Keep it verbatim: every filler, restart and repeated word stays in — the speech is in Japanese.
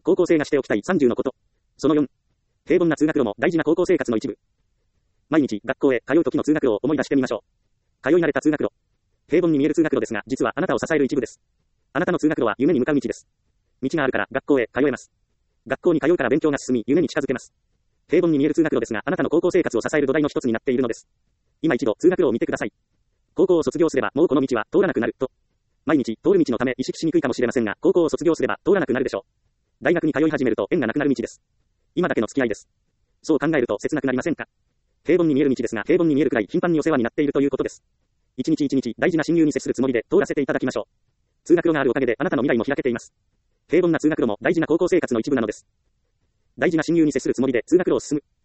高校生がしておきたいさんじゅうのこと。そのよん。平凡な通学路も大事な高校生活の一部。毎日学校へ通う時の通学路を思い出してみましょう。通い慣れた通学路。平凡に見える通学路ですが、実はあなたを支える一部です。あなたの通学路は夢に向かう道です。道があるから学校へ通えます。学校に通うから勉強が進み、夢に近づけます。平凡に見える通学路ですが、あなたの高校生活を支える土台の一つになっているのです。今一度通学路を見てください。高校を卒業すればもうこの道は通らなくなると。毎日通る道のため意識しにくいかもしれませんが、高校を卒業すれば通らなくなるでしょう。大学に通い始めると縁がなくなる道です。今だけの付き合いです。そう考えると切なくなりませんか？平凡に見える道ですが、平凡に見えるくらい頻繁にお世話になっているということです。一日一日大事な親友に接するつもりで通らせていただきましょう。通学路があるおかげであなたの未来も開けています。平凡な通学路も大事な高校生活の一部なのです。大事な親友に接するつもりで通学路を進む。